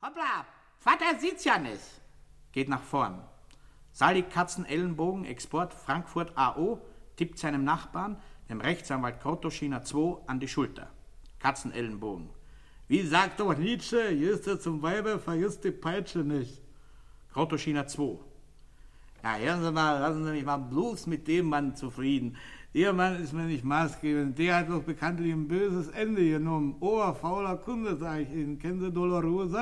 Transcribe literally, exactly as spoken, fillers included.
Hoppla, Vater sieht's ja nicht. Geht nach vorn. Salik Katzenellenbogen, Export Frankfurt A O, tippt seinem Nachbarn, dem Rechtsanwalt Krotoschina zwei, an die Schulter. Katzenellenbogen. Wie sagt doch Nietzsche, jüst er zum Weibe, verjüst die Peitsche nicht. Krotoschina zwei. Ja, hören Sie mal, lassen Sie mich mal bloß mit dem Mann zufrieden. Ihr Mann ist mir nicht maßgebend. Der hat doch bekanntlich ein böses Ende genommen. Oberfauler Kunde, sag ich Ihnen. Kennen Sie Dolorosa?